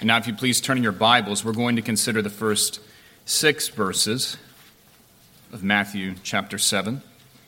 And now if you please turn in your Bibles, we're going to consider the first 6 verses of Matthew chapter 7.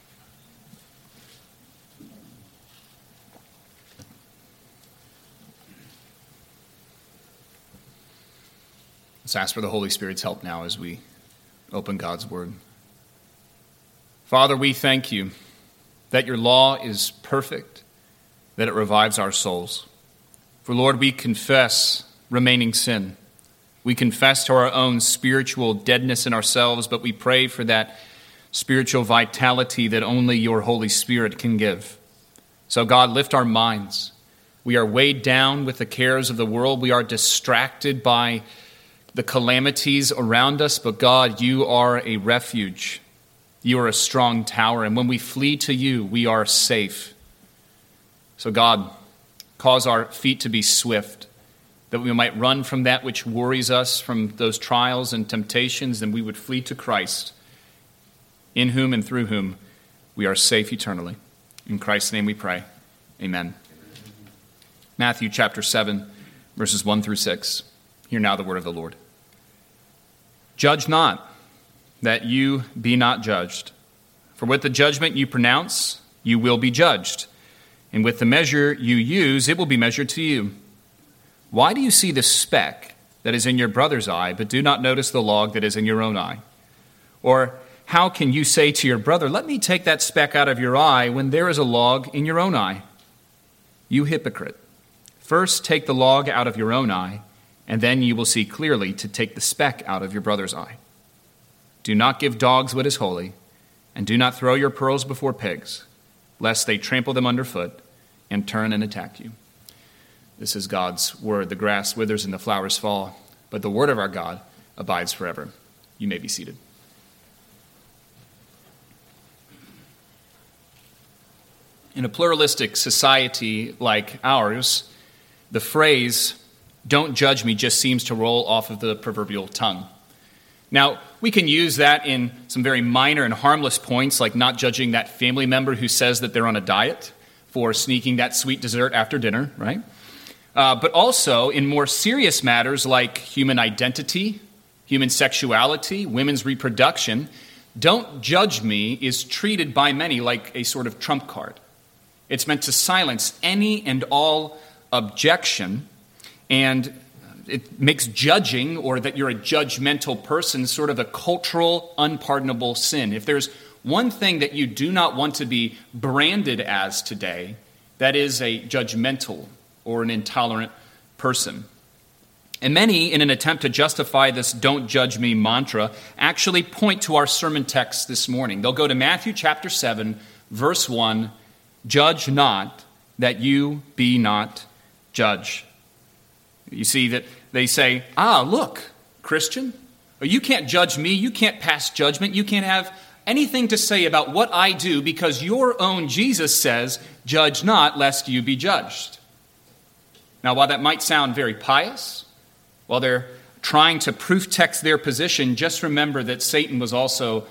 Let's ask for the Holy Spirit's help now as we open God's Word. Father, we thank you that your law is perfect, that it revives our souls. For Lord, we confess remaining sin. We confess to our own spiritual deadness in ourselves, but we pray for that spiritual vitality that only your Holy Spirit can give. So God, lift our minds. We are weighed down with the cares of the world. We are distracted by the calamities around us, but God, you are a refuge. You are a strong tower, and when we flee to you, we are safe. So God, cause our feet to be swift, that we might run from that which worries us, from those trials and temptations, and we would flee to Christ, in whom and through whom we are safe eternally. In Christ's name we pray. Amen. Matthew chapter 7, verses 1 through 6. Hear now the word of the Lord. Judge not, that you be not judged. For with the judgment you pronounce, you will be judged. And with the measure you use, it will be measured to you. Why do you see the speck that is in your brother's eye, but do not notice the log that is in your own eye? Or how can you say to your brother, let me take that speck out of your eye, when there is a log in your own eye? You hypocrite, first take the log out of your own eye, and then you will see clearly to take the speck out of your brother's eye. Do not give dogs what is holy, and do not throw your pearls before pigs, lest they trample them underfoot and turn and attack you. This is God's word. The grass withers and the flowers fall, but the word of our God abides forever. You may be seated. In a pluralistic society like ours, the phrase, "Don't judge me," just seems to roll off of the proverbial tongue. Now, we can use that in some very minor and harmless points, like not judging that family member who says that they're on a diet for sneaking that sweet dessert after dinner, right? But also in more serious matters like human identity, human sexuality, women's reproduction. Don't judge me is treated by many like a sort of trump card. It's meant to silence any and all objection, and it makes judging, or that you're a judgmental person, sort of a cultural, unpardonable sin. If there's one thing that you do not want to be branded as today, that is a judgmental or an intolerant person. And many, in an attempt to justify this "don't judge me" mantra, actually point to our sermon text this morning. They'll go to Matthew chapter 7, verse 1, "Judge not, that you be not judged." You see that they say, look, Christian, you can't judge me, you can't pass judgment, you can't have anything to say about what I do because your own Jesus says, "Judge not, lest you be judged." Now, while that might sound very pious, while they're trying to proof text their position, just remember that Satan was also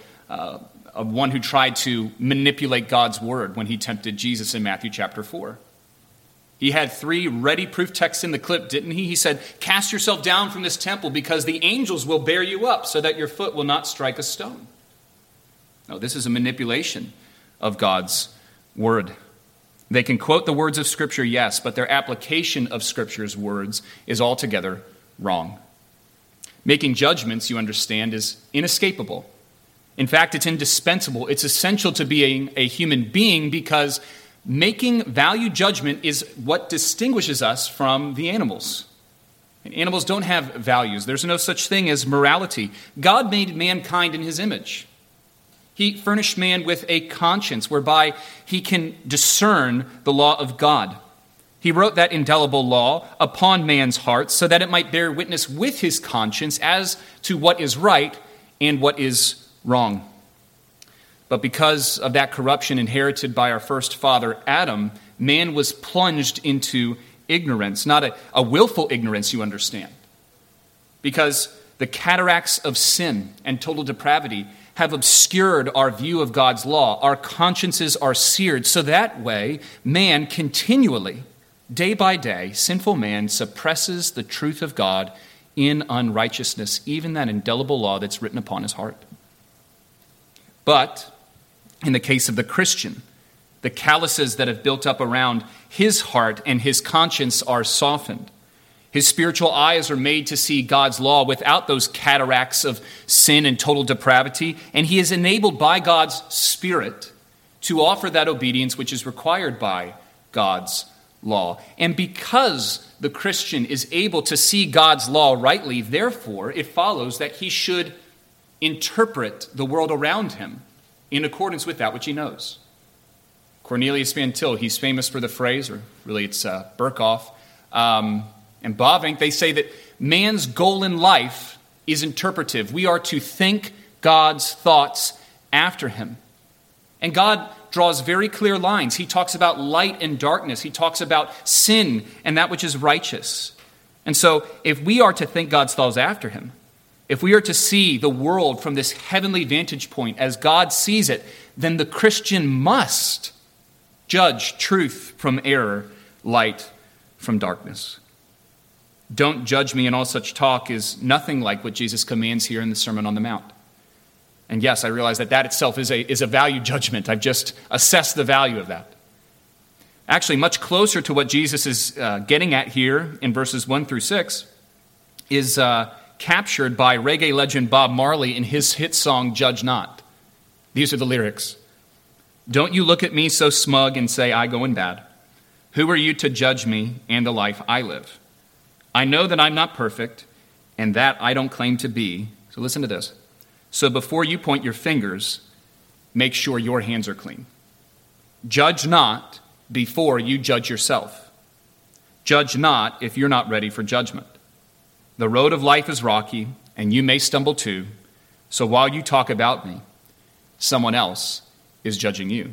one who tried to manipulate God's word when he tempted Jesus in Matthew chapter 4. He had 3 ready proof texts in the clip, didn't he? He said, "Cast yourself down from this temple because the angels will bear you up so that your foot will not strike a stone." No, this is a manipulation of God's word. They can quote the words of Scripture, yes, but their application of Scripture's words is altogether wrong. Making judgments, you understand, is inescapable. In fact, it's indispensable. It's essential to being a human being because making value judgment is what distinguishes us from the animals. And animals don't have values. There's no such thing as morality. God made mankind in his image. He furnished man with a conscience whereby he can discern the law of God. He wrote that indelible law upon man's heart so that it might bear witness with his conscience as to what is right and what is wrong. But because of that corruption inherited by our first father, Adam, man was plunged into ignorance, not a willful ignorance, you understand. Because the cataracts of sin and total depravity have obscured our view of God's law. Our consciences are seared, so that way man continually day by day, sinful man suppresses the truth of God in unrighteousness, even that indelible law that's written upon his heart. But in the case of the Christian, the calluses that have built up around his heart and his conscience are softened. His spiritual eyes are made to see God's law without those cataracts of sin and total depravity, and he is enabled by God's Spirit to offer that obedience which is required by God's law. And because the Christian is able to see God's law rightly, therefore it follows that he should interpret the world around him in accordance with that which he knows. Cornelius Van Til, he's famous for the phrase, or really it's Berkhoff, and Bavinck, they say that man's goal in life is interpretive. We are to think God's thoughts after him. And God draws very clear lines. He talks about light and darkness. He talks about sin and that which is righteous. And so if we are to think God's thoughts after him, if we are to see the world from this heavenly vantage point as God sees it, then the Christian must judge truth from error, light from darkness. Don't judge me, and all such talk is nothing like what Jesus commands here in the Sermon on the Mount. And yes, I realize that itself is a value judgment. I've just assessed the value of that. Actually, much closer to what Jesus is getting at here in verses 1 through 6 is captured by reggae legend Bob Marley in his hit song, Judge Not. These are the lyrics. Don't you look at me so smug and say I go in bad. Who are you to judge me and the life I live? I know that I'm not perfect, and that I don't claim to be. So listen to this. So before you point your fingers, make sure your hands are clean. Judge not before you judge yourself. Judge not if you're not ready for judgment. The road of life is rocky, and you may stumble too. So while you talk about me, someone else is judging you.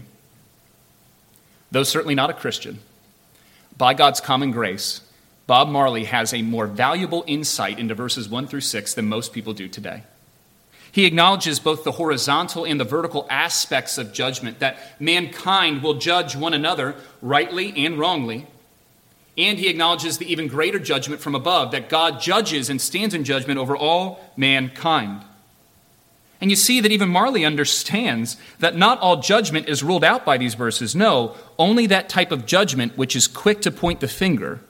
Though certainly not a Christian, by God's common grace, Bob Marley has a more valuable insight into verses 1 through 6 than most people do today. He acknowledges both the horizontal and the vertical aspects of judgment, that mankind will judge one another rightly and wrongly. And he acknowledges the even greater judgment from above, that God judges and stands in judgment over all mankind. And you see that even Marley understands that not all judgment is ruled out by these verses. No, only that type of judgment which is quick to point the finger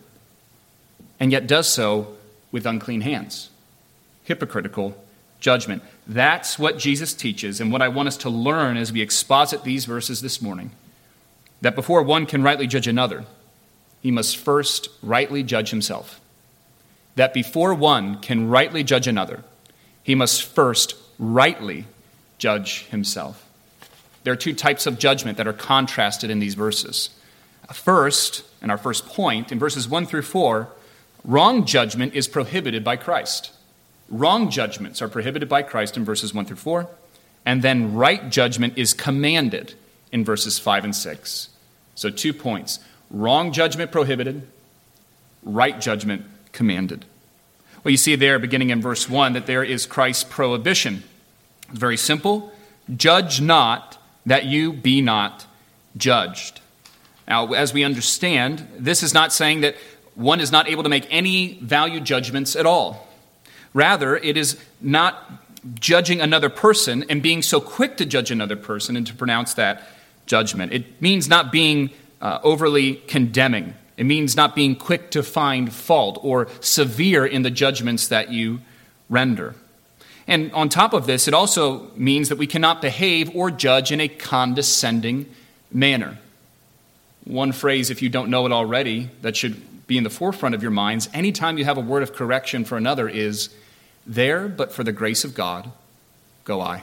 and yet does so with unclean hands. Hypocritical judgment. That's what Jesus teaches, and what I want us to learn as we exposit these verses this morning. That before one can rightly judge another, he must first rightly judge himself. That before one can rightly judge another, he must first rightly judge himself. There are two types of judgment that are contrasted in these verses. First, and our first point, in verses 1 through 4, wrong judgment is prohibited by Christ. Wrong judgments are prohibited by Christ in verses 1 through 4, and then right judgment is commanded in verses 5 and 6. So 2 points. Wrong judgment prohibited, right judgment commanded. Well, you see there, beginning in verse 1, that there is Christ's prohibition. It's very simple. Judge not that you be not judged. Now, as we understand, this is not saying that one is not able to make any value judgments at all. Rather, it is not judging another person and being so quick to judge another person and to pronounce that judgment. It means not being overly condemning. It means not being quick to find fault or severe in the judgments that you render. And on top of this, it also means that we cannot behave or judge in a condescending manner. One phrase, if you don't know it already, that should be in the forefront of your minds anytime you have a word of correction for another is, there, but for the grace of God, go I.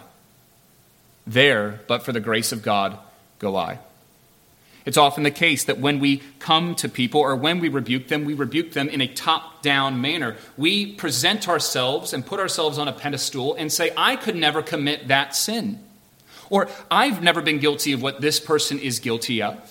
There, but for the grace of God, go I. It's often the case that when we come to people or when we rebuke them in a top-down manner. We present ourselves and put ourselves on a pedestal and say, I could never commit that sin. Or I've never been guilty of what this person is guilty of.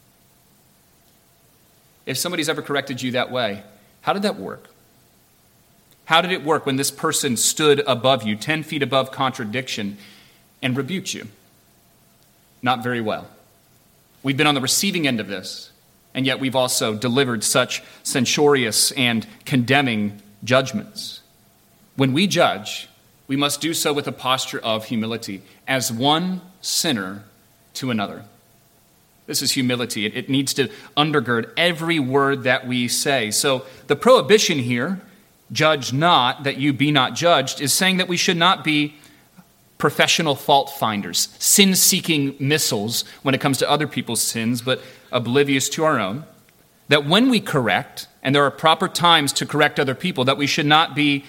If somebody's ever corrected you that way, how did that work? How did it work when this person stood above you, 10 feet above contradiction, and rebuked you? Not very well. We've been on the receiving end of this. And yet we've also delivered such censorious and condemning judgments. When we judge, we must do so with a posture of humility, as one sinner to another. This is humility. It needs to undergird every word that we say. So the prohibition here, judge not that you be not judged, is saying that we should not be professional fault finders, sin-seeking missiles when it comes to other people's sins, but oblivious to our own. That when we correct, and there are proper times to correct other people, that we should not be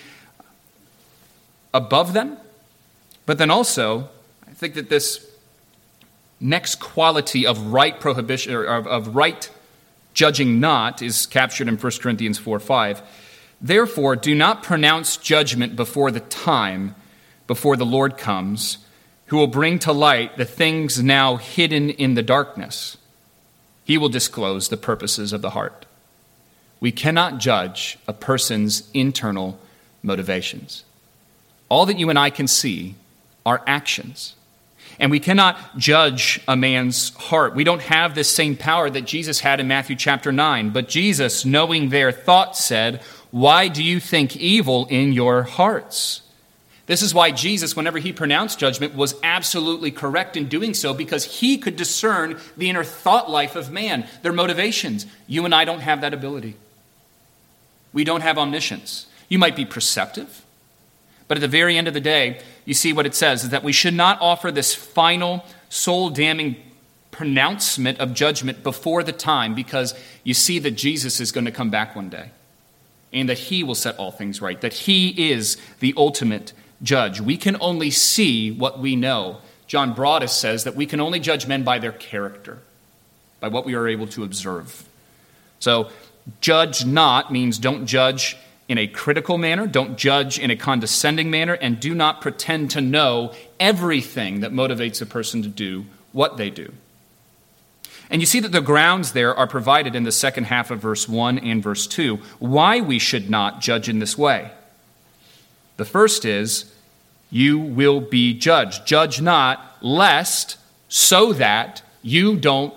above them. But then also, I think that this next quality of right prohibition, or of right judging not, is captured in 1 Corinthians 4:5. Therefore, do not pronounce judgment before the time, before the Lord comes, who will bring to light the things now hidden in the darkness. He will disclose the purposes of the heart. We cannot judge a person's internal motivations. All that you and I can see are actions. And we cannot judge a man's heart. We don't have this same power that Jesus had in Matthew chapter 9. But Jesus, knowing their thoughts, said, "Why do you think evil in your hearts?" This is why Jesus, whenever he pronounced judgment, was absolutely correct in doing so, because he could discern the inner thought life of man, their motivations. You and I don't have that ability. We don't have omniscience. You might be perceptive, but at the very end of the day, you see what it says, is that we should not offer this final soul-damning pronouncement of judgment before the time, because you see that Jesus is going to come back one day, and that he will set all things right, that he is the ultimate judge. We can only see what we know. John Broadus says that we can only judge men by their character, by what we are able to observe. So, judge not means don't judge in a critical manner, don't judge in a condescending manner, and do not pretend to know everything that motivates a person to do what they do. And you see that the grounds there are provided in the second half of verse 1 and verse 2, why we should not judge in this way. The first is, you will be judged. Judge not, lest so that you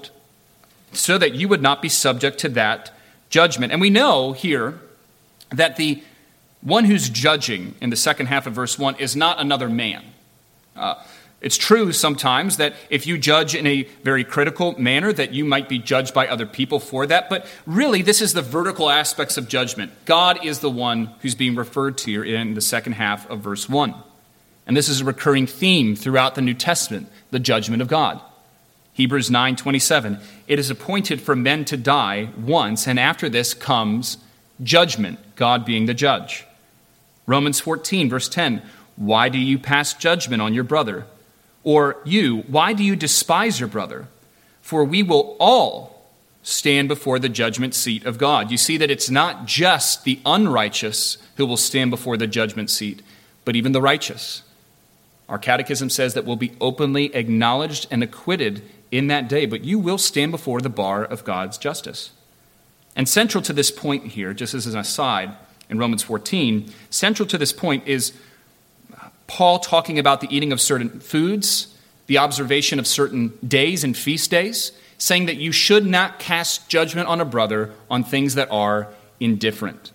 would not be subject to that judgment. And we know here that the one who's judging in the second half of verse 1 is not another man. It's true sometimes that if you judge in a very critical manner, that you might be judged by other people for that. But really, this is the vertical aspects of judgment. God is the one who's being referred to here in the second half of verse 1. And this is a recurring theme throughout the New Testament, the judgment of God. Hebrews 9:27, it is appointed for men to die once, and after this comes judgment, God being the judge. Romans 14, verse 10, why do you pass judgment on your brother? Or you, why do you despise your brother? For we will all stand before the judgment seat of God. You see that it's not just the unrighteous who will stand before the judgment seat, but even the righteous. Our catechism says that we'll be openly acknowledged and acquitted in that day, but you will stand before the bar of God's justice. And central to this point here, just as an aside, in Romans 14, central to this point is Paul talking about the eating of certain foods, the observation of certain days and feast days, saying that you should not cast judgment on a brother on things that are indifferent.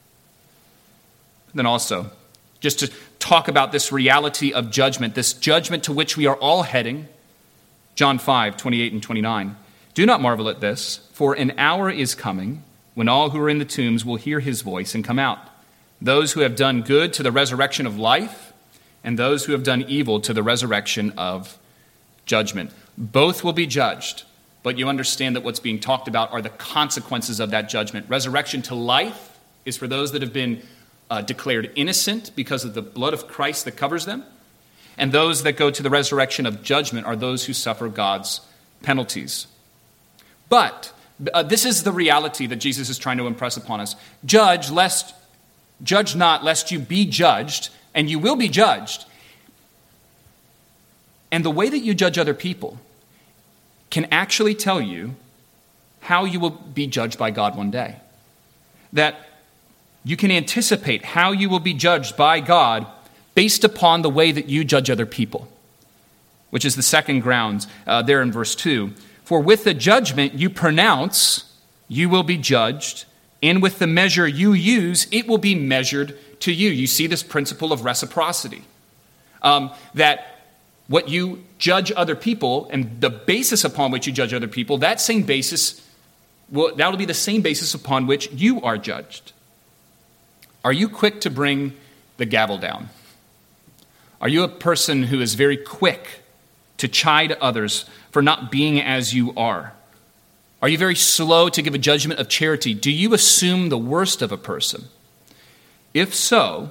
Then also, just to talk about this reality of judgment, this judgment to which we are all heading, John 5:28 and 29. Do not marvel at this, for an hour is coming when all who are in the tombs will hear his voice and come out. Those who have done good to the resurrection of life, and those who have done evil to the resurrection of judgment. Both will be judged, but you understand that what's being talked about are the consequences of that judgment. Resurrection to life is for those that have been declared innocent because of the blood of Christ that covers them, and those that go to the resurrection of judgment are those who suffer God's penalties. But this is the reality that Jesus is trying to impress upon us. Judge not, lest you be judged, and you will be judged. And the way that you judge other people can actually tell you how you will be judged by God one day. That you can anticipate how you will be judged by God based upon the way that you judge other people, which is the second grounds there in verse 2. For with the judgment you pronounce, you will be judged, and with the measure you use, it will be measured to you. You see this principle of reciprocity, that what you judge other people and the basis upon which you judge other people, that same basis, that'll be the same basis upon which you are judged. Are you quick to bring the gavel down? Are you a person who is very quick to chide others for not being as you are? Are you very slow to give a judgment of charity? Do you assume the worst of a person? If so,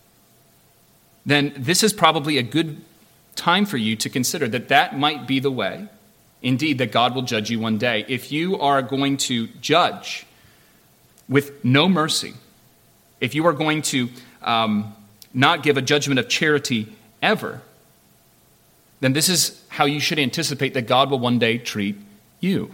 then this is probably a good time for you to consider that might be the way, indeed, that God will judge you one day. If you are going to judge with no mercy, if you are going to not give a judgment of charity ever, then this is how you should anticipate that God will one day treat you.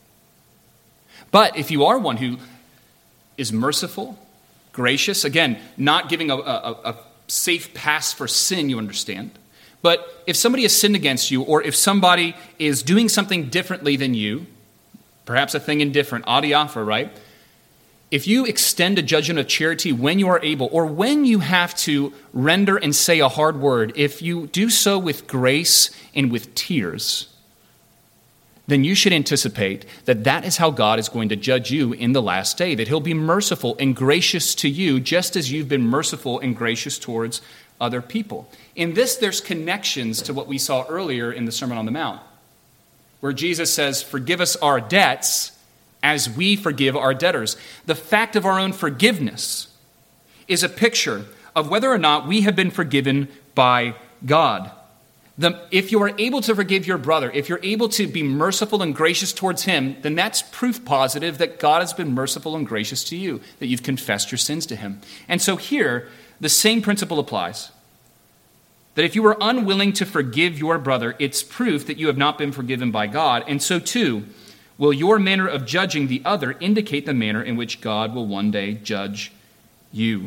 But if you are one who is merciful, gracious, again, not giving a safe pass for sin, you understand. But if somebody has sinned against you, or if somebody is doing something differently than you, perhaps a thing indifferent, adiapha, right? If you extend a judgment of charity when you are able, or when you have to render and say a hard word, if you do so with grace and with tears, then you should anticipate that that is how God is going to judge you in the last day, that he'll be merciful and gracious to you just as you've been merciful and gracious towards other people. In this, there's connections to what we saw earlier in the Sermon on the Mount, where Jesus says, "Forgive us our debts as we forgive our debtors." The fact of our own forgiveness is a picture of whether or not we have been forgiven by God. If you are able to forgive your brother, if you're able to be merciful and gracious towards him, then that's proof positive that God has been merciful and gracious to you, that you've confessed your sins to him. And so here, the same principle applies. That if you are unwilling to forgive your brother, it's proof that you have not been forgiven by God. And so too, will your manner of judging the other indicate the manner in which God will one day judge you?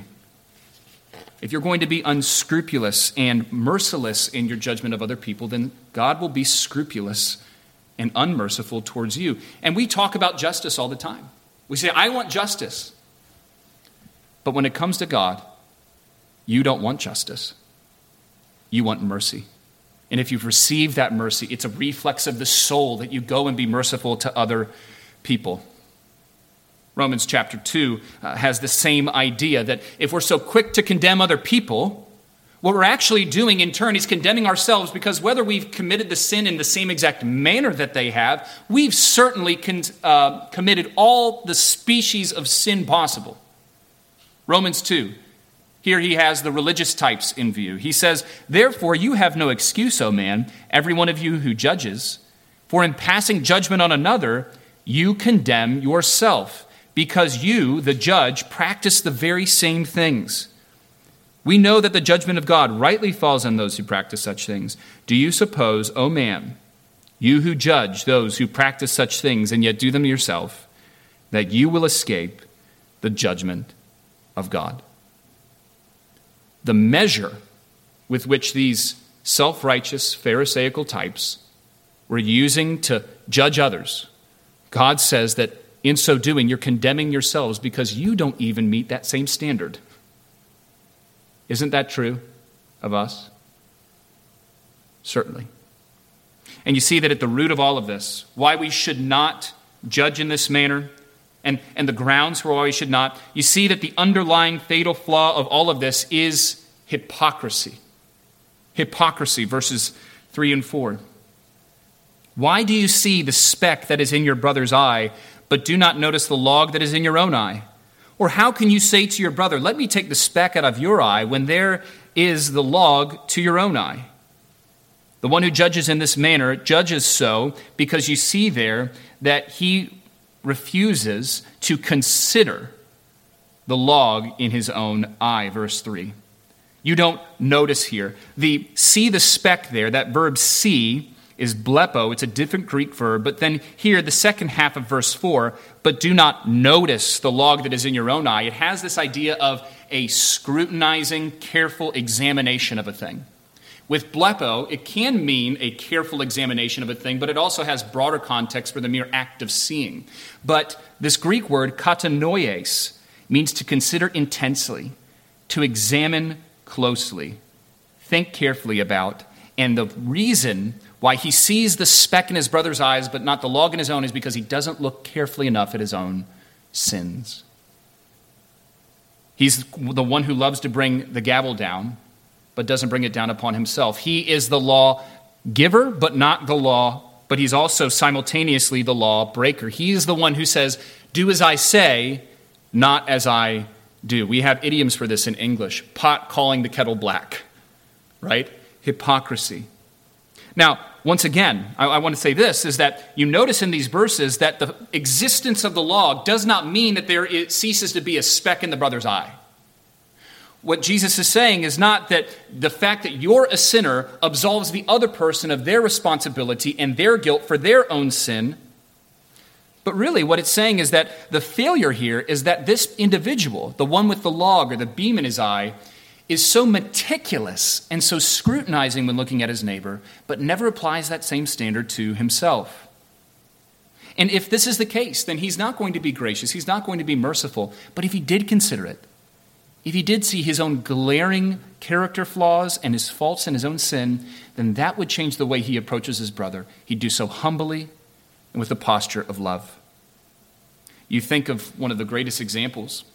If you're going to be unscrupulous and merciless in your judgment of other people, then God will be scrupulous and unmerciful towards you. And we talk about justice all the time. We say, I want justice. But when it comes to God, you don't want justice. You want mercy. And if you've received that mercy, it's a reflex of the soul that you go and be merciful to other people. Romans chapter 2 has the same idea that if we're so quick to condemn other people, what we're actually doing in turn is condemning ourselves, because whether we've committed the sin in the same exact manner that they have, we've certainly committed all the species of sin possible. Romans 2, here he has the religious types in view. He says, "Therefore you have no excuse, O man, every one of you who judges, for in passing judgment on another, you condemn yourself, because you, the judge, practice the very same things. We know that the judgment of God rightly falls on those who practice such things. Do you suppose, O man, you who judge those who practice such things and yet do them yourself, that you will escape the judgment of God?" The measure with which these self-righteous Pharisaical types were using to judge others, God says that in so doing, you're condemning yourselves because you don't even meet that same standard. Isn't that true of us? Certainly. And you see that at the root of all of this, why we should not judge in this manner, and the grounds for why we should not, you see that the underlying fatal flaw of all of this is hypocrisy. Hypocrisy, verses 3 and 4. Why do you see the speck that is in your brother's eye, but do not notice the log that is in your own eye? Or how can you say to your brother, "Let me take the speck out of your eye," when there is the log to your own eye? The one who judges in this manner judges so because you see there that he refuses to consider the log in his own eye, verse 3. You don't notice here. The see the speck there, that verb see, is blepo. It's a different Greek verb. But then here, the second half of verse 4, but do not notice the log that is in your own eye. It has this idea of a scrutinizing, careful examination of a thing. With blepo, it can mean a careful examination of a thing, but it also has broader context for the mere act of seeing. But this Greek word, katanoies, means to consider intensely, to examine closely, think carefully about. And the reason why he sees the speck in his brother's eyes but not the log in his own is because he doesn't look carefully enough at his own sins. He's the one who loves to bring the gavel down, but doesn't bring it down upon himself. He is the law giver, but not the law, but he's also simultaneously the law breaker. He is the one who says, do as I say, not as I do. We have idioms for this in English. Pot calling the kettle black, right? Hypocrisy. Now, once again, I want to say this, is that you notice in these verses that the existence of the law does not mean that it ceases to be a speck in the brother's eye. What Jesus is saying is not that the fact that you're a sinner absolves the other person of their responsibility and their guilt for their own sin. But really what it's saying is that the failure here is that this individual, the one with the log or the beam in his eye, is so meticulous and so scrutinizing when looking at his neighbor, but never applies that same standard to himself. And if this is the case, then he's not going to be gracious, he's not going to be merciful. But if he did consider it, if he did see his own glaring character flaws and his faults and his own sin, then that would change the way he approaches his brother. He'd do so humbly and with a posture of love. You think of one of the greatest examples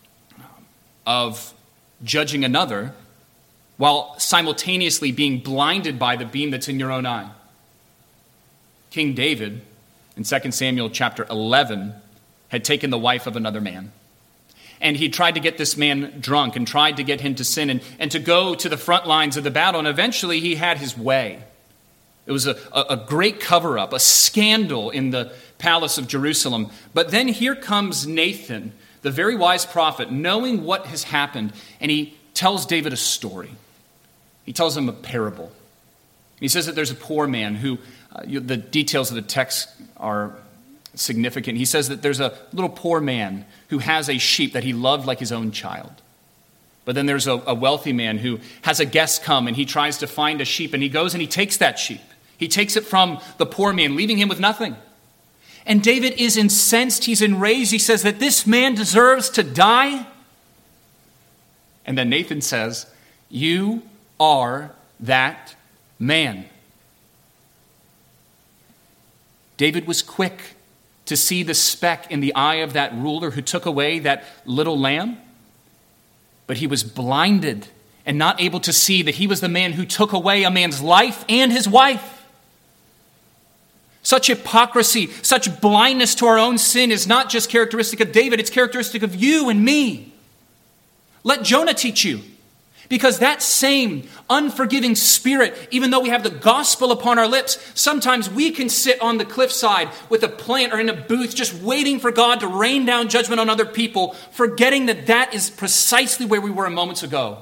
of judging another while simultaneously being blinded by the beam that's in your own eye. King David, in 2 Samuel chapter 11, had taken the wife of another man. And he tried to get this man drunk and tried to get him to sin and to go to the front lines of the battle. And eventually he had his way. It was a great cover-up, a scandal in the palace of Jerusalem. But then here comes Nathan, the very wise prophet, knowing what has happened. And he tells David a story. He tells him a parable. He says that there's a poor man who, the details of the text are significant. He says that there's a little poor man who has a sheep that he loved like his own child. But then there's a wealthy man who has a guest come and he tries to find a sheep and he goes and he takes that sheep. He takes it from the poor man, leaving him with nothing. And David is incensed. He's enraged. He says that this man deserves to die. And then Nathan says, you are that man. David was quick to see the speck in the eye of that ruler who took away that little lamb. But he was blinded and not able to see that he was the man who took away a man's life and his wife. Such hypocrisy, such blindness to our own sin is not just characteristic of David, it's characteristic of you and me. Let Jonah teach you. Because that same unforgiving spirit, even though we have the gospel upon our lips, sometimes we can sit on the cliffside with a plant or in a booth just waiting for God to rain down judgment on other people, forgetting that that is precisely where we were moments ago.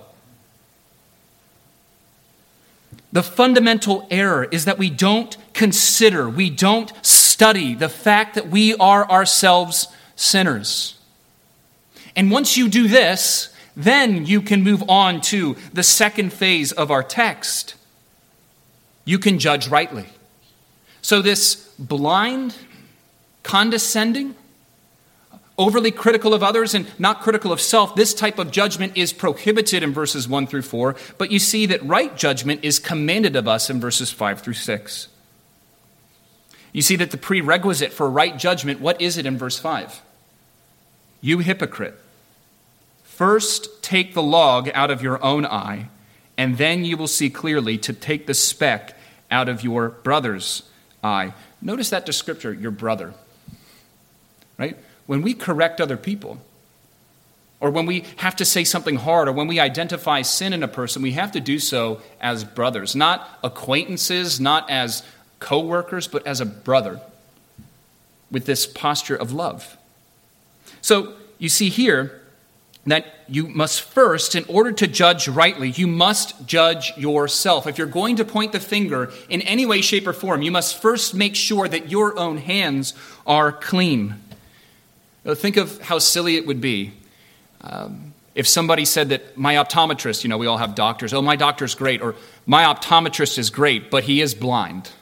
The fundamental error is that we don't consider, we don't study the fact that we are ourselves sinners. And once you do this, then you can move on to the second phase of our text. You can judge rightly. So this blind, condescending, overly critical of others and not critical of self, this type of judgment is prohibited in verses 1 through 4, but you see that right judgment is commanded of us in verses 5 through 6. You see that the prerequisite for right judgment, what is it in verse 5? You hypocrite, first take the log out of your own eye, and then you will see clearly to take the speck out of your brother's eye. Notice that descriptor, your brother, right? When we correct other people, or when we have to say something hard, or when we identify sin in a person, we have to do so as brothers, not acquaintances, not as co-workers, but as a brother with this posture of love. So you see here that you must first, in order to judge rightly, you must judge yourself. If you're going to point the finger in any way, shape, or form, you must first make sure that your own hands are clean. Think of how silly it would be If somebody said that my optometrist, we all have doctors, oh, my doctor's great, or my optometrist is great, but he is blind.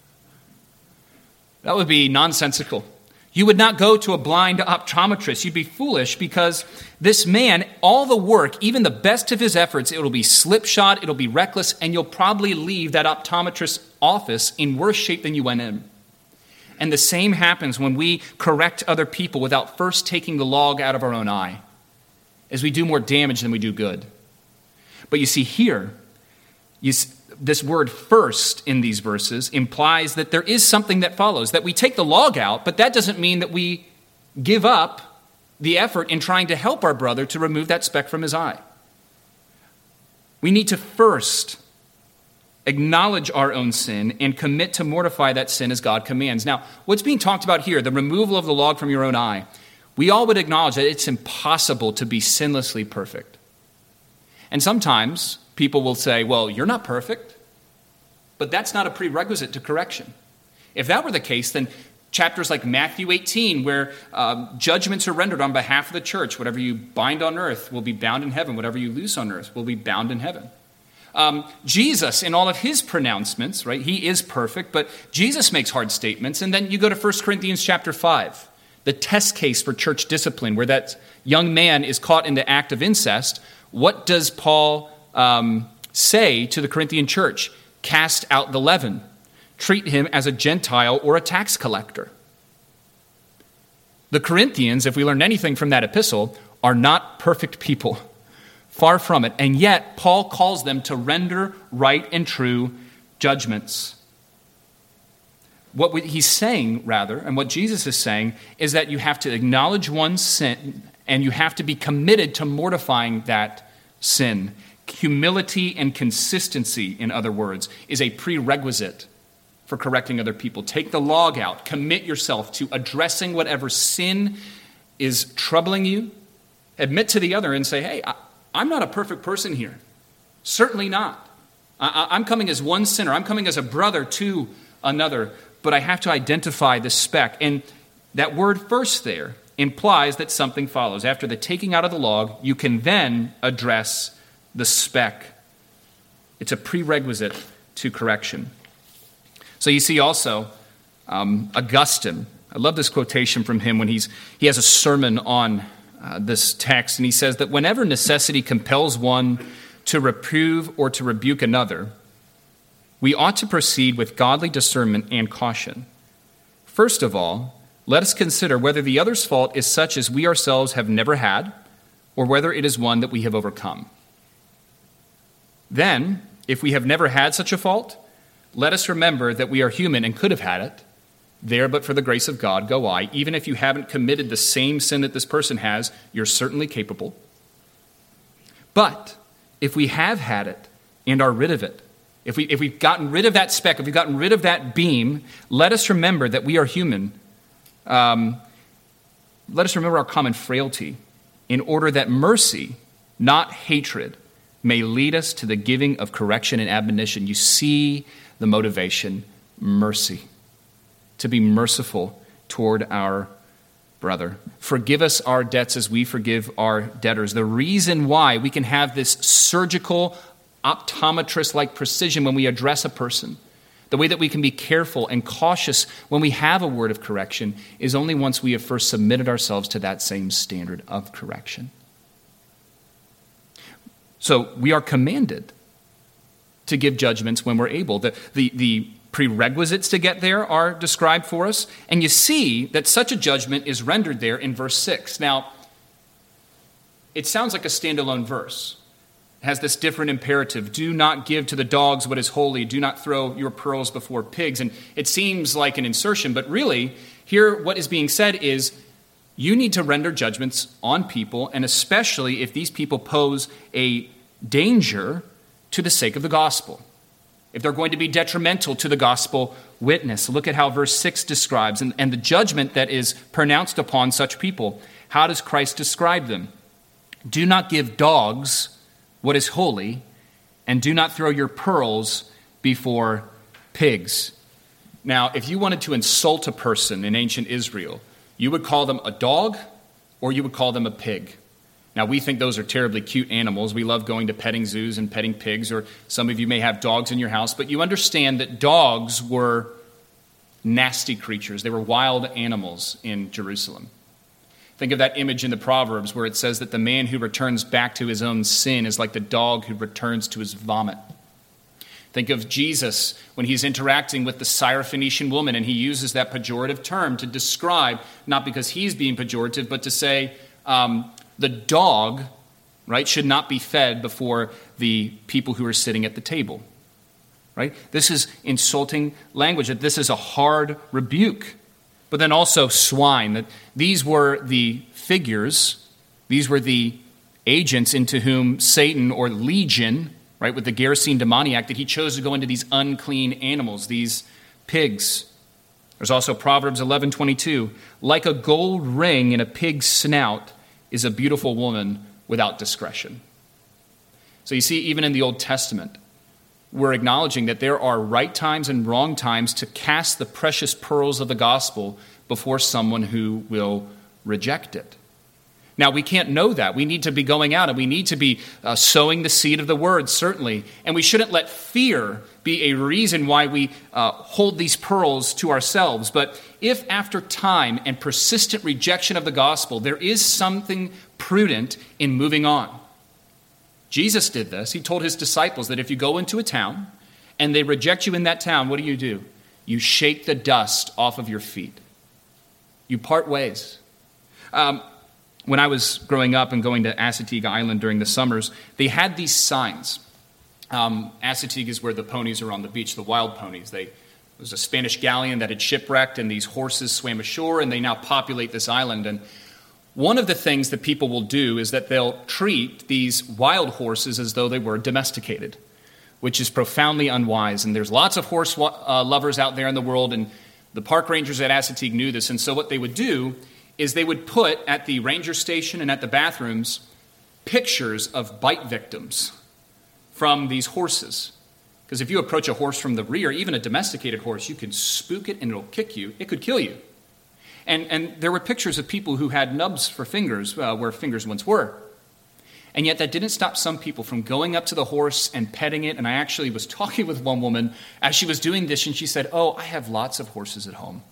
That would be nonsensical. You would not go to a blind optometrist. You'd be foolish because this man, all the work, even the best of his efforts, it will be slipshod, it'll be reckless, and you'll probably leave that optometrist's office in worse shape than you went in. And the same happens when we correct other people without first taking the log out of our own eye, as we do more damage than we do good. But you see here, this word first in these verses implies that there is something that follows, that we take the log out, but that doesn't mean that we give up the effort in trying to help our brother to remove that speck from his eye. We need to first acknowledge our own sin and commit to mortify that sin as God commands. Now, what's being talked about here, the removal of the log from your own eye, we all would acknowledge that it's impossible to be sinlessly perfect. And sometimes people will say, well, you're not perfect, but that's not a prerequisite to correction. If that were the case, then chapters like Matthew 18, where judgments are rendered on behalf of the church, whatever you bind on earth will be bound in heaven, whatever you loose on earth will be bound in heaven. Jesus, in all of his pronouncements, right, he is perfect, but Jesus makes hard statements. And then you go to 1 Corinthians chapter 5, the test case for church discipline, where that young man is caught in the act of incest. What does Paul say to the Corinthian church? Cast out the leaven. Treat him as a Gentile or a tax collector. The Corinthians, if we learn anything from that epistle, are not perfect people. Far from it. And yet, Paul calls them to render right and true judgments. What he's saying, rather, and what Jesus is saying, is that you have to acknowledge one's sin and you have to be committed to mortifying that sin. Humility and consistency, in other words, is a prerequisite for correcting other people. Take the log out. Commit yourself to addressing whatever sin is troubling you. Admit to the other and say, hey, I'm not a perfect person here. Certainly not. I'm coming as one sinner. I'm coming as a brother to another. But I have to identify the speck. And that word first there implies that something follows. After the taking out of the log, you can then address the speck. It's a prerequisite to correction. So you see also Augustine. I love this quotation from him when he has a sermon on this text, and he says that whenever necessity compels one to reprove or to rebuke another, we ought to proceed with godly discernment and caution. First of all, let us consider whether the other's fault is such as we ourselves have never had, or whether it is one that we have overcome. Then, if we have never had such a fault, let us remember that we are human and could have had it. There, but for the grace of God, go I. Even if you haven't committed the same sin that this person has, you're certainly capable. But if we have had it and are rid of it, if we've gotten rid of that speck, if we've gotten rid of that beam, let us remember that we are human. Let us remember our common frailty in order that mercy, not hatred, may lead us to the giving of correction and admonition. You see the motivation, mercy. To be merciful toward our brother. Forgive us our debts as we forgive our debtors. The reason why we can have this surgical, optometrist-like precision when we address a person, the way that we can be careful and cautious when we have a word of correction, is only once we have first submitted ourselves to that same standard of correction. So we are commanded to give judgments when we're able. The prerequisites to get there are described for us, and you see that such a judgment is rendered there in verse 6. Now, it sounds like a standalone verse. It has this different imperative. Do not give to the dogs what is holy. Do not throw your pearls before pigs. And it seems like an insertion, but really, here what is being said is you need to render judgments on people, and especially if these people pose a danger to the sake of the gospel. If they're going to be detrimental to the gospel witness. Look at how verse 6 describes and the judgment that is pronounced upon such people. How does Christ describe them? Do not give dogs what is holy, and do not throw your pearls before pigs. Now, if you wanted to insult a person in ancient Israel, you would call them a dog or you would call them a pig. Now, we think those are terribly cute animals. We love going to petting zoos and petting pigs, or some of you may have dogs in your house, but you understand that dogs were nasty creatures. They were wild animals in Jerusalem. Think of that image in the Proverbs where it says that the man who returns back to his own sin is like the dog who returns to his vomit. Think of Jesus when he's interacting with the Syrophoenician woman, and he uses that pejorative term to describe, not because he's being pejorative, but to say the dog, right, should not be fed before the people who are sitting at the table. Right? This is insulting language, that this is a hard rebuke. But then also swine, that these were the figures, these were the agents into whom Satan, or Legion, right, with the Gerasene demoniac, that he chose to go into these unclean animals, these pigs. There's also Proverbs 11:22. Like a gold ring in a pig's snout is a beautiful woman without discretion. So you see, even in the Old Testament, we're acknowledging that there are right times and wrong times to cast the precious pearls of the gospel before someone who will reject it. Now, we can't know that. We need to be going out and we need to be sowing the seed of the word, certainly. And we shouldn't let fear be a reason why we hold these pearls to ourselves. But if after time and persistent rejection of the gospel, there is something prudent in moving on. Jesus did this. He told his disciples that if you go into a town and they reject you in that town, what do? You shake the dust off of your feet. You part ways. When I was growing up and going to Assateague Island during the summers, they had these signs. Assateague is where the ponies are on the beach, the wild ponies. It was a Spanish galleon that had shipwrecked, and these horses swam ashore, and they now populate this island. And one of the things that people will do is that they'll treat these wild horses as though they were domesticated, which is profoundly unwise. And there's lots of horse lovers out there in the world, and the park rangers at Assateague knew this. And so what they would do is they would put at the ranger station and at the bathrooms pictures of bite victims from these horses. Because if you approach a horse from the rear, even a domesticated horse, you can spook it and it'll kick you. It could kill you. And there were pictures of people who had nubs for fingers where fingers once were. And yet that didn't stop some people from going up to the horse and petting it. And I actually was talking with one woman as she was doing this, and she said, "Oh, I have lots of horses at home."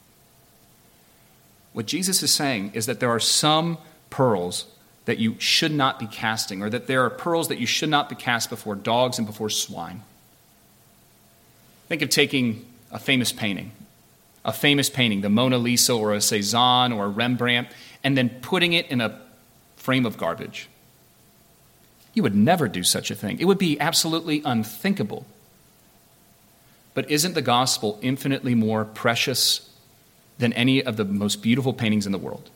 What Jesus is saying is that there are some pearls that you should not be casting, or that there are pearls that you should not be cast before dogs and before swine. Think of taking a famous painting, the Mona Lisa or a Cézanne or a Rembrandt, and then putting it in a frame of garbage. You would never do such a thing. It would be absolutely unthinkable. But isn't the gospel infinitely more precious than any of the most beautiful paintings in the world?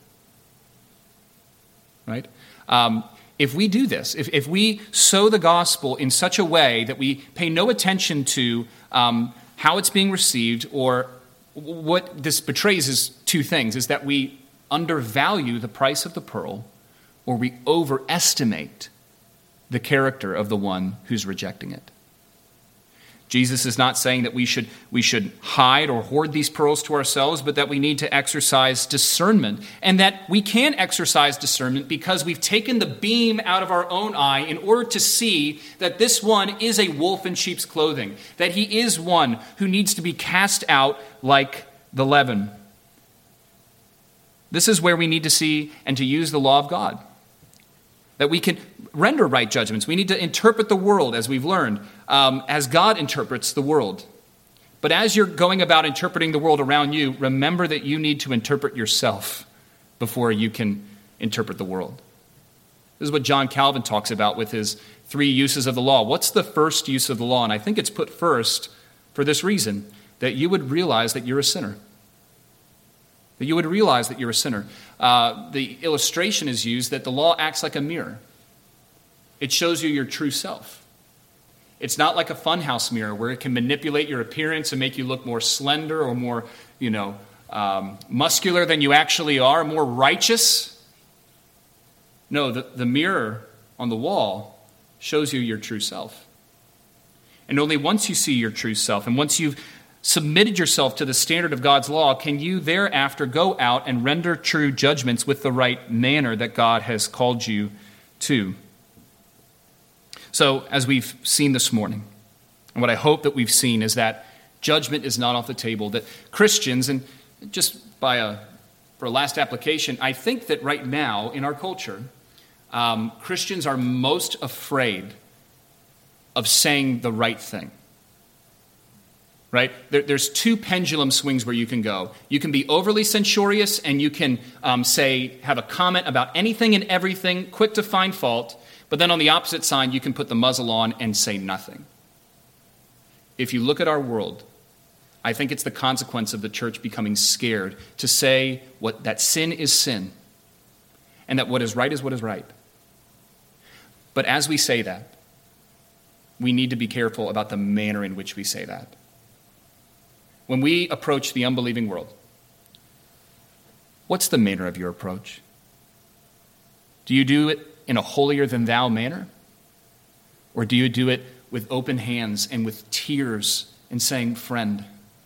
Right? If we do this, if we sow the gospel in such a way that we pay no attention to how it's being received, or what this betrays is two things, is that we undervalue the price of the pearl, or we overestimate the character of the one who's rejecting it. Jesus is not saying that we should hide or hoard these pearls to ourselves, but that we need to exercise discernment, and that we can exercise discernment because we've taken the beam out of our own eye in order to see that this one is a wolf in sheep's clothing, that he is one who needs to be cast out like the leaven. This is where we need to see and to use the law of God, that we can render right judgments. We need to interpret the world, as we've learned, as God interprets the world. But as you're going about interpreting the world around you, remember that you need to interpret yourself before you can interpret the world. This is what John Calvin talks about with his 3 uses of the law. What's the first use of the law? And I think it's put first for this reason, that you would realize that you're a sinner. That you would realize that you're a sinner. The illustration is used that the law acts like a mirror. It shows you your true self. It's not like a funhouse mirror where it can manipulate your appearance and make you look more slender or more, muscular than you actually are, more righteous. No, the mirror on the wall shows you your true self. And only once you see your true self, and once you've submitted yourself to the standard of God's law, can you thereafter go out and render true judgments with the right manner that God has called you to? So, as we've seen this morning, and what I hope that we've seen is that judgment is not off the table, that Christians, and just for a last application, I think that right now in our culture, Christians are most afraid of saying the right thing. Right? There's two pendulum swings where you can go. You can be overly censorious and you can have a comment about anything and everything, quick to find fault, but then on the opposite side, you can put the muzzle on and say nothing. If you look at our world, I think it's the consequence of the church becoming scared to say that sin is sin and that what is right is what is right. But as we say that, we need to be careful about the manner in which we say that. When we approach the unbelieving world, what's the manner of your approach? Do you do it in a holier-than-thou manner? Or do you do it with open hands and with tears and saying, friend,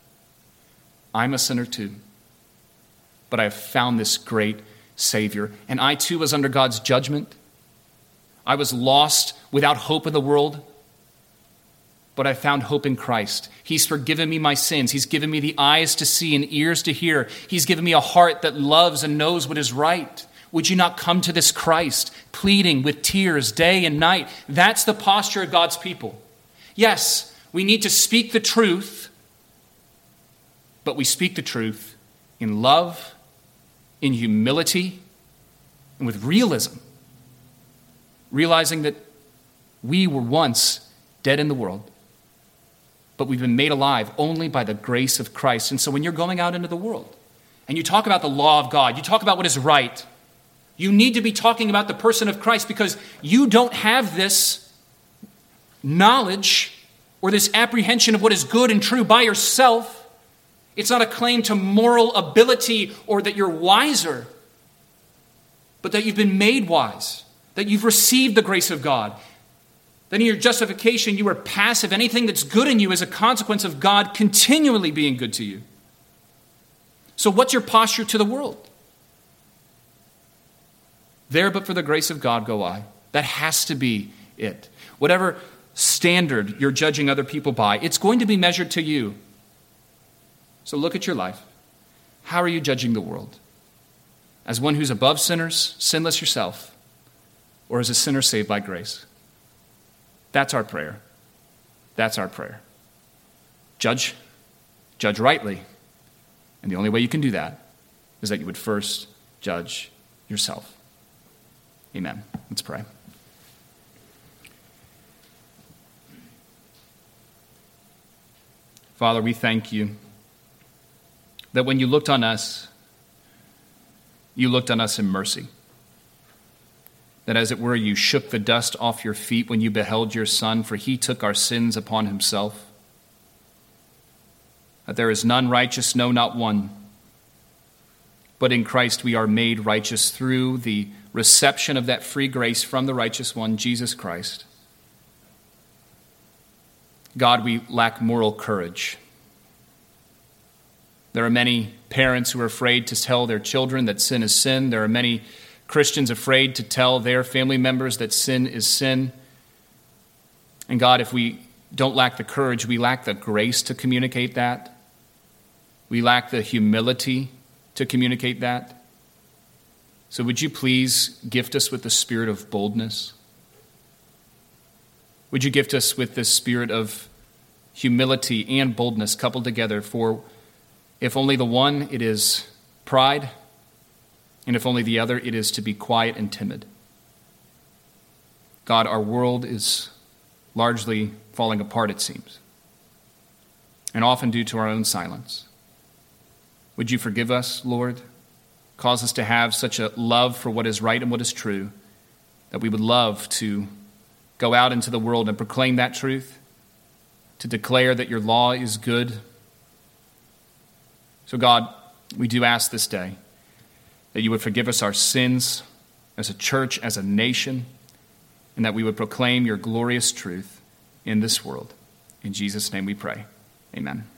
I'm a sinner too, but I have found this great Savior, and I too was under God's judgment. I was lost without hope in the world, but I found hope in Christ. He's forgiven me my sins. He's given me the eyes to see and ears to hear. He's given me a heart that loves and knows what is right. Would you not come to this Christ, pleading with tears day and night? That's the posture of God's people. Yes, we need to speak the truth, but we speak the truth in love, in humility, and with realism, realizing that we were once dead in the world, but we've been made alive only by the grace of Christ. And so when you're going out into the world and you talk about the law of God, you talk about what is right, you need to be talking about the person of Christ, because you don't have this knowledge or this apprehension of what is good and true by yourself. It's not a claim to moral ability or that you're wiser, but that you've been made wise, that you've received the grace of God. Then in your justification, you are passive. Anything that's good in you is a consequence of God continually being good to you. So what's your posture to the world? There but for the grace of God go I. That has to be it. Whatever standard you're judging other people by, it's going to be measured to you. So look at your life. How are you judging the world? As one who's above sinners, sinless yourself, or as a sinner saved by grace? That's our prayer. That's our prayer. Judge rightly. And the only way you can do that is that you would first judge yourself. Amen. Let's pray. Father, we thank you that when you looked on us in mercy. That as it were, you shook the dust off your feet when you beheld your Son, for he took our sins upon himself. That there is none righteous, no, not one. But in Christ we are made righteous through the reception of that free grace from the righteous one, Jesus Christ. God, we lack moral courage. There are many parents who are afraid to tell their children that sin is sin. There are many Christians afraid to tell their family members that sin is sin. And God, if we don't lack the courage, we lack the grace to communicate that. We lack the humility to communicate that. So would you please gift us with the spirit of boldness? Would you gift us with this spirit of humility and boldness coupled together? For if only the one, it is pride. And if only the other, it is to be quiet and timid. God, our world is largely falling apart, it seems, and often due to our own silence. Would you forgive us, Lord? Cause us to have such a love for what is right and what is true, that we would love to go out into the world and proclaim that truth, to declare that your law is good. So God, we do ask this day that you would forgive us our sins as a church, as a nation, and that we would proclaim your glorious truth in this world. In Jesus' name we pray. Amen.